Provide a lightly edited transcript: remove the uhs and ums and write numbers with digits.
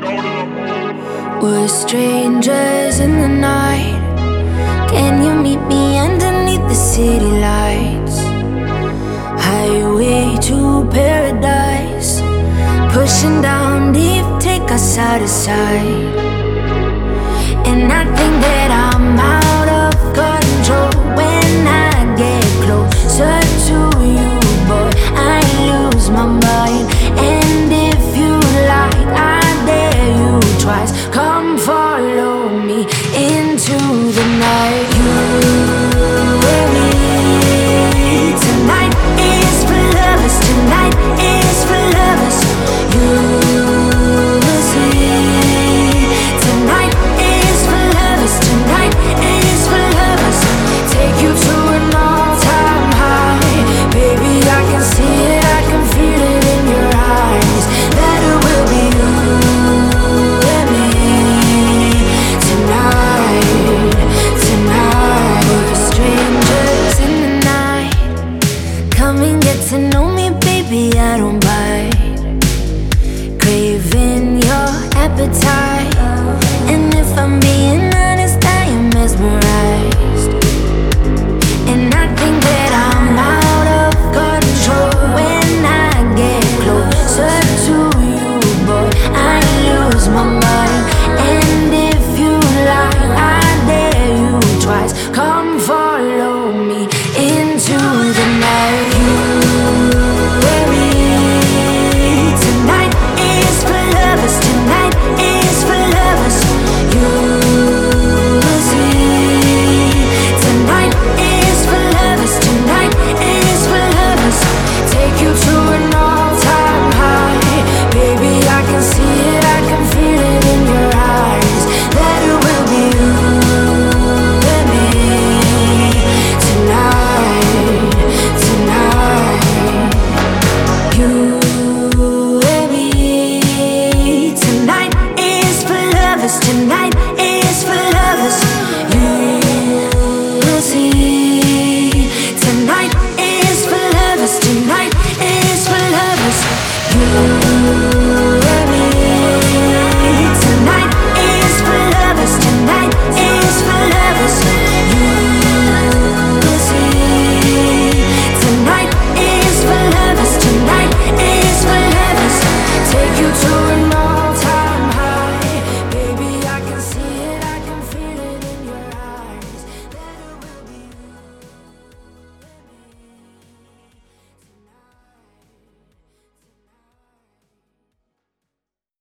We're strangers in the night. Can you meet me underneath the city lights? Highway to paradise, pushing down deep, take us out of sight. And I think that I'm out of control when I get closer to you, boy. I lose my mind. And if you like, I dare you twice. Come follow me into the night. You and me. Tonight is for lovers. Tonight is for lovers. You will see. Tonight is for lovers. Tonight is for lovers. Take you to an all-time high. Baby, I can see it, I can feel it in your eyes. That it will be you and me. Tonight, tonight. We're strangers in the night. Come and get to know me, baby, I don't bite. Craving your appetite.